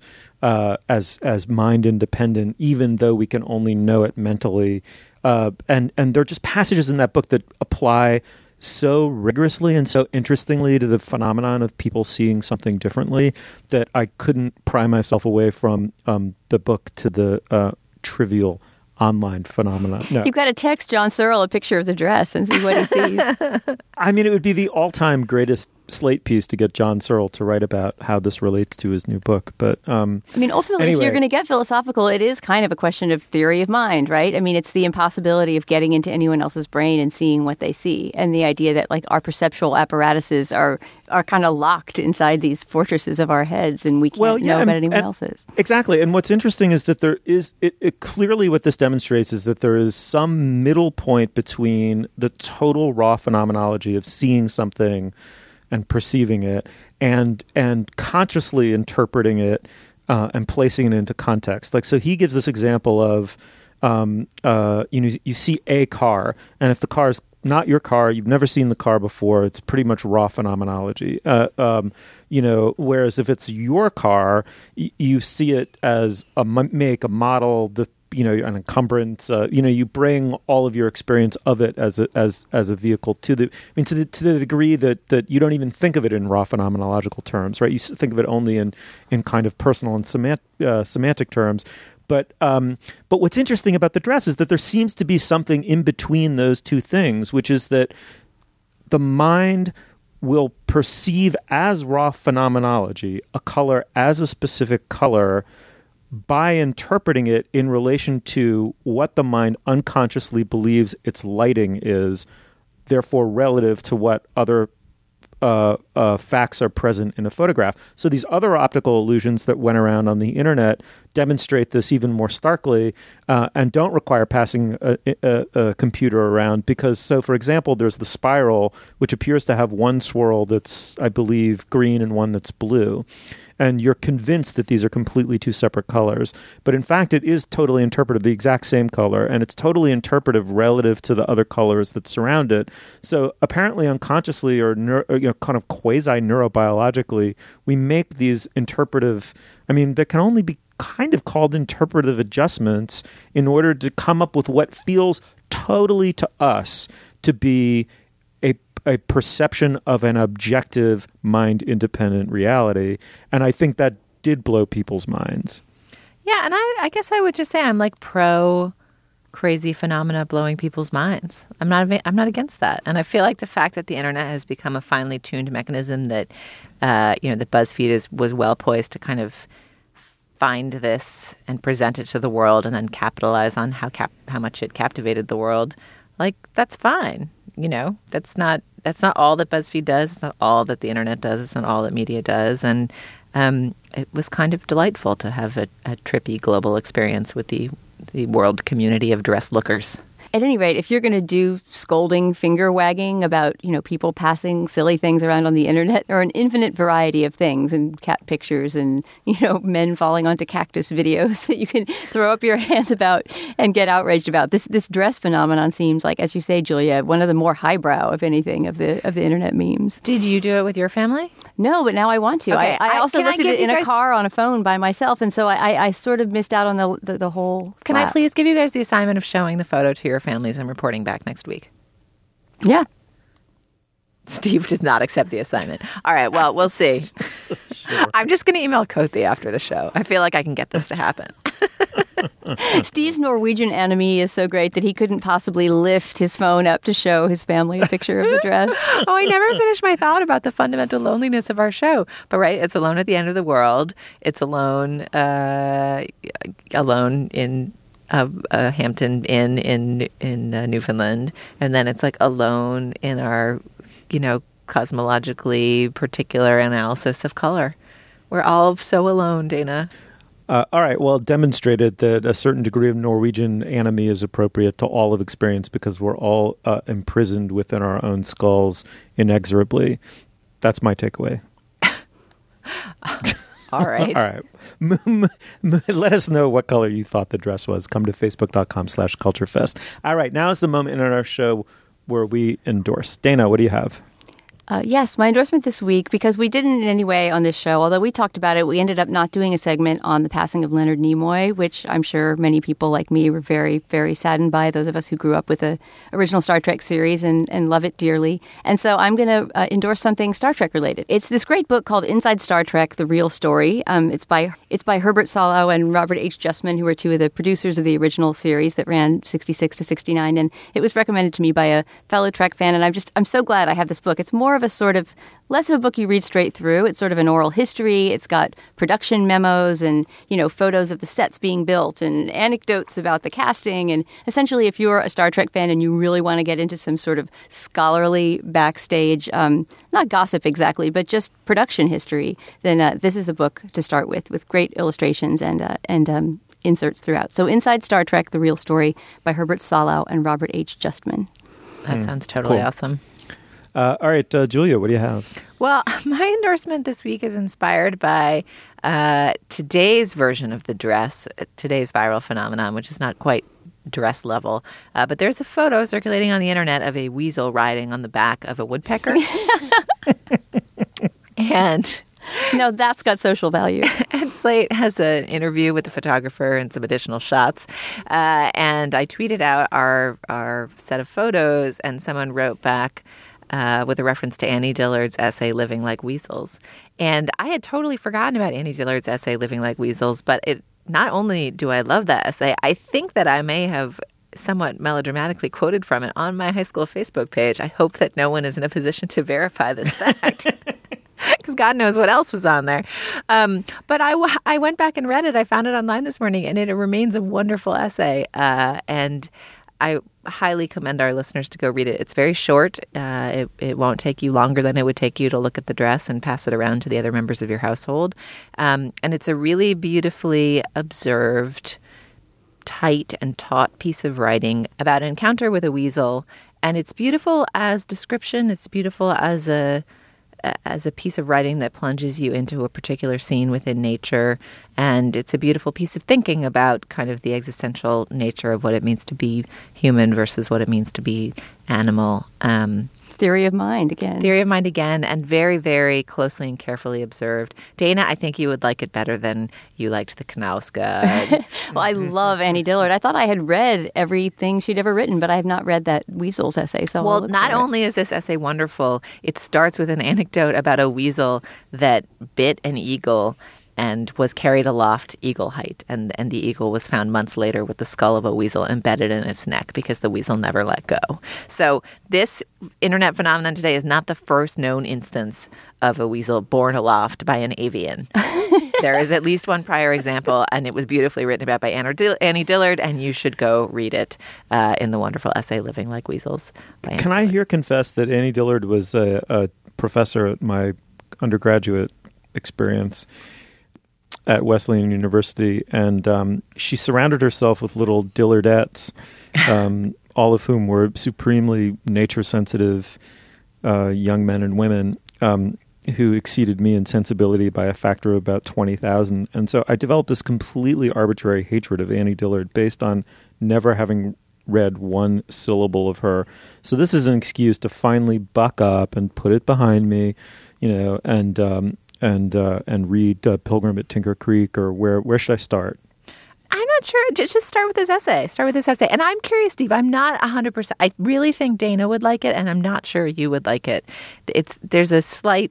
as mind independent, even though we can only know it mentally. And there are just passages in that book that apply so rigorously and so interestingly to the phenomenon of people seeing something differently that I couldn't pry myself away from the book to the trivial online phenomenon. No. You've got to text John Searle a picture of the dress and see what he sees. I mean, it would be the all-time greatest Slate piece to get John Searle to write about how this relates to his new book. But ultimately, if you're going to get philosophical, it is kind of a question of theory of mind, right? I mean, it's the impossibility of getting into anyone else's brain and seeing what they see, and the idea that like our perceptual apparatuses are kind of locked inside these fortresses of our heads, and we can't know about anyone else's. Exactly. And what's interesting is that there is it clearly what this demonstrates is that there is some middle point between the total raw phenomenology of seeing something and perceiving it, and consciously interpreting it and placing it into context. Like, so he gives this example of, you see a car, and if the car is not your car, you've never seen the car before, it's pretty much raw phenomenology. Whereas if it's your car, you see it as a make, a model, an encumbrance. You bring all of your experience of it as a vehicle to the degree that you don't even think of it in raw phenomenological terms, right? You think of it only in kind of personal and semantic terms. But what's interesting about the dress is that there seems to be something in between those two things, which is that the mind will perceive as raw phenomenology a color as a specific color by interpreting it in relation to what the mind unconsciously believes its lighting is, therefore relative to what other facts are present in a photograph. So these other optical illusions that went around on the internet demonstrate this even more starkly, and don't require passing a computer around, because, so for example, there's the spiral, which appears to have one swirl that's, I believe, green and one that's blue. And you're convinced that these are completely two separate colors. But in fact, it is totally interpretive, the exact same color, and it's totally interpretive relative to the other colors that surround it. So apparently unconsciously or kind of quasi-neurobiologically, we make these interpretive, that can only be kind of called interpretive adjustments in order to come up with what feels totally to us to be a perception of an objective, mind-independent reality. And I think that did blow people's minds. Yeah, and I guess I would just say I'm like pro crazy phenomena blowing people's minds. I'm not against that. And I feel like the fact that the internet has become a finely tuned mechanism that, that BuzzFeed was well poised to kind of find this and present it to the world and then capitalize on how much it captivated the world, like, that's fine. That's not all that BuzzFeed does. It's not all that the internet does. It's not all that media does. And it was kind of delightful to have a trippy global experience with the world community of dress lookers. At any rate, if you're going to do scolding finger wagging about, people passing silly things around on the internet, or an infinite variety of things, and cat pictures and, men falling onto cactus videos that you can throw up your hands about and get outraged about. This dress phenomenon seems like, as you say, Julia, one of the more highbrow, if anything, of the internet memes. Did you do it with your family? No, but now I want to. Okay. I also looked at it in a car on a phone by myself, and so I sort of missed out on the whole Can I please give you guys the assignment of showing the photo to your families and reporting back next week? Yeah. Steve does not accept the assignment. All right, well, we'll see. Sure. I'm just going to email Koti after the show. I feel like I can get this to happen. Steve's Norwegian enemy is so great that he couldn't possibly lift his phone up to show his family a picture of the dress. I never finished my thought about the fundamental loneliness of our show. But right, it's alone at the end of the world. It's alone in a Hampton Inn in Newfoundland, and then it's like alone in our, cosmologically particular analysis of color. We're all so alone, Dana. All right. Well, demonstrated that a certain degree of Norwegian enemy is appropriate to all of experience because we're all imprisoned within our own skulls inexorably. That's my takeaway. All right. All right. Let us know what color you thought the dress was. Come to facebook.com/culturefest. All right. Now is the moment in our show where we endorse. Dana, what do you have? Yes, my endorsement this week, because we didn't in any way on this show, although we talked about it, we ended up not doing a segment on the passing of Leonard Nimoy, which I'm sure many people like me were very, very saddened by, those of us who grew up with the original Star Trek series and love it dearly. And so I'm going to endorse something Star Trek related. It's this great book called Inside Star Trek, The Real Story. It's by Herbert Solow and Robert H. Justman, who were two of the producers of the original series that ran 66 to 69. And it was recommended to me by a fellow Trek fan. And I'm so glad I have this book. It's more of a sort of less of a book you read straight through. It's sort of an oral history. It's got production memos and, photos of the sets being built and anecdotes about the casting. And essentially, if you're a Star Trek fan and you really want to get into some sort of scholarly backstage, not gossip exactly, but just production history, then this is the book to start with great illustrations and inserts throughout. So Inside Star Trek, The Real Story by Herbert Solow and Robert H. Justman. That sounds totally Cool. awesome. All right, Julia, what do you have? Well, my endorsement this week is inspired by today's version of the dress, today's viral phenomenon, which is not quite dress level. But there's a photo circulating on the internet of a weasel riding on the back of a woodpecker. And no, that's got social value. And Slate has an interview with the photographer and some additional shots. And I tweeted out our set of photos, and someone wrote back with a reference to Annie Dillard's essay, Living Like Weasels. And I had totally forgotten about Annie Dillard's essay, Living Like Weasels, but not only do I love that essay, I think that I may have somewhat melodramatically quoted from it on my high school Facebook page. I hope that no one is in a position to verify this fact. Because God knows what else was on there. But I went back and read it. I found it online this morning, and it remains a wonderful essay. And I highly commend our listeners to go read it. It's very short. It won't take you longer than it would take you to look at the dress and pass it around to the other members of your household. And it's a really beautifully observed, tight and taut piece of writing about an encounter with a weasel. And it's beautiful as description. It's beautiful as a piece of writing that plunges you into a particular scene within nature. And it's a beautiful piece of thinking about kind of the existential nature of what it means to be human versus what it means to be animal. Theory of mind again, and very, very closely and carefully observed. Dana, I think you would like it better than you liked the Kanowska. Well, I love Annie Dillard. I thought I had read everything she'd ever written, but I have not read that Weasels essay. So well, not only is this essay wonderful, it starts with an anecdote about a weasel that bit an eagle and was carried aloft eagle height. And the eagle was found months later with the skull of a weasel embedded in its neck because the weasel never let go. So this internet phenomenon today is not the first known instance of a weasel borne aloft by an avian. There is at least one prior example, and it was beautifully written about by Annie Dillard, and you should go read it in the wonderful essay Living Like Weasels by Annie Can I here confess that Annie Dillard was a professor at my undergraduate experience at Wesleyan University, and she surrounded herself with little Dillardettes, all of whom were supremely nature-sensitive young men and women who exceeded me in sensibility by a factor of about 20,000. And so I developed this completely arbitrary hatred of Annie Dillard based on never having read one syllable of her. So this is an excuse to finally buck up and put it behind me, and read Pilgrim at Tinker Creek, or where should I start? I'm not sure. Just start with this essay. And I'm curious, Steve. I'm not 100%. I really think Dana would like it, and I'm not sure you would like it. There's a slight.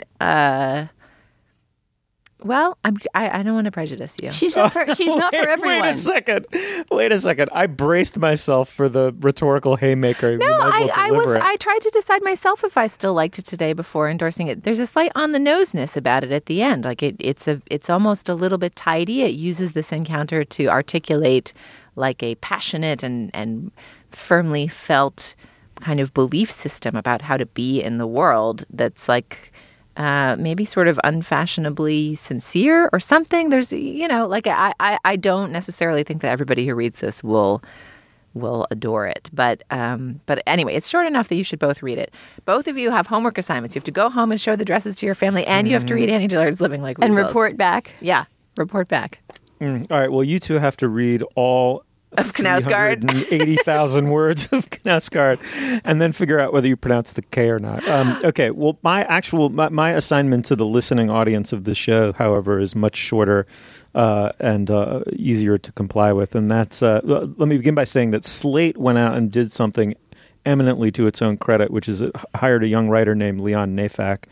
Well, I don't want to prejudice you. She's not for everyone. Wait a second. I braced myself for the rhetorical haymaker. No, I tried to decide myself if I still liked it today before endorsing it. There's a slight on-the-noseness about it at the end. Like it's almost a little bit tidy. It uses this encounter to articulate like a passionate and firmly felt kind of belief system about how to be in the world that's like maybe sort of unfashionably sincere or something. There's, I don't necessarily think that everybody who reads this will will adore it. But anyway, it's short enough that you should both read it. Both of you have homework assignments. You have to go home and show the dresses to your family, and you have to read Annie Dillard's Living Like Weasels. And report back. Yeah, report back. All right, well, you two have to read all of Knausgaard, 80,000 words of Knausgaard, and then figure out whether you pronounce the K or not. Okay, well, my assignment to the listening audience of the show, however, is much shorter and easier to comply with, and that's let me begin by saying that Slate went out and did something eminently to its own credit, which is it hired a young writer named Leon Neyfakh.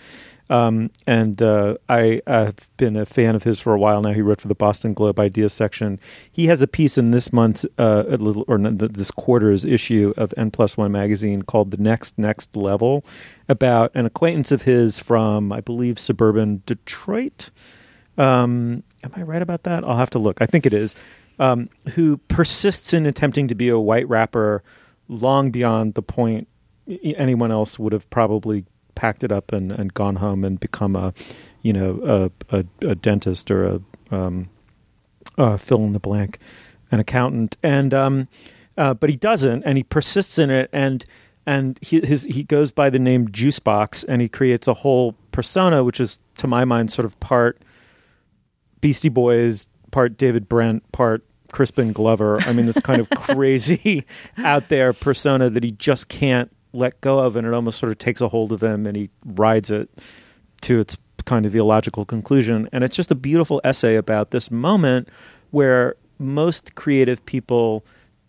I've been a fan of his for a while now. He wrote for the Boston Globe Ideas section. He has a piece in this month's, this quarter's issue of N+1 magazine called The Next Level, about an acquaintance of his from, I believe, suburban Detroit. Am I right about that? I'll have to look. I think it is. Who persists in attempting to be a white rapper long beyond the point anyone else would have probably packed it up and gone home and become a dentist or a fill in the blank, an accountant. And but he doesn't, and he persists in it. And he goes by the name Juicebox, and he creates a whole persona, which is, to my mind, sort of part Beastie Boys, part David Brent, part Crispin Glover. I mean, this kind of crazy out there persona that he just can't let go of, and it almost sort of takes a hold of him, and he rides it to its kind of illogical conclusion. And it's just a beautiful essay about this moment where most creative people,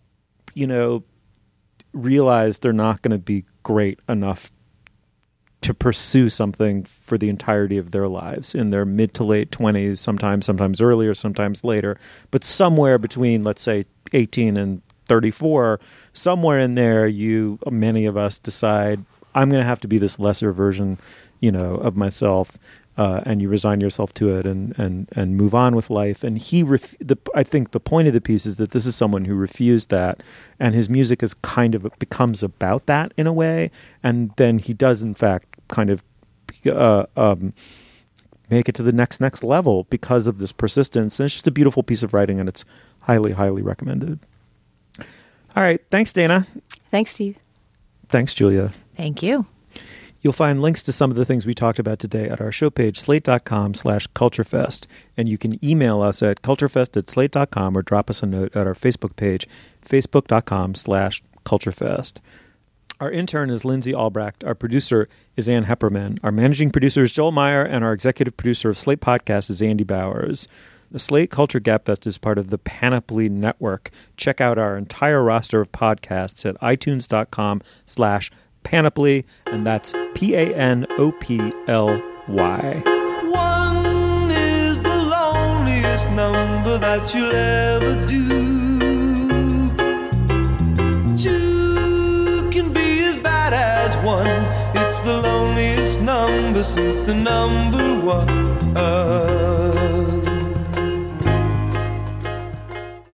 realize they're not going to be great enough to pursue something for the entirety of their lives in their mid to late 20s, sometimes earlier, sometimes later, but somewhere between, let's say, 18 and 34, somewhere in there, many of us decide, I'm going to have to be this lesser version, of myself, and you resign yourself to it and move on with life. And I think the point of the piece is that this is someone who refused that, and his music is kind of becomes about that in a way, and then he does in fact kind of make it to the next level because of this persistence. And it's just a beautiful piece of writing, and it's highly, highly recommended. All right. Thanks, Dana. Thanks, Steve. Thanks, Julia. Thank you. You'll find links to some of the things we talked about today at our show page, slate.com/culturefest. And you can email us at culturefest@slate.com or drop us a note at our Facebook page, facebook.com/culturefest. Our intern is Lindsay Albrecht. Our producer is Ann Hepperman. Our managing producer is Joel Meyer, and our executive producer of Slate Podcast is Andy Bowers. The Slate Culture Gabfest is part of the Panoply Network. Check out our entire roster of podcasts at itunes.com/Panoply, and that's PANOPLY. One is the loneliest number that you'll ever do. Two can be as bad as one. It's the loneliest number since the number one.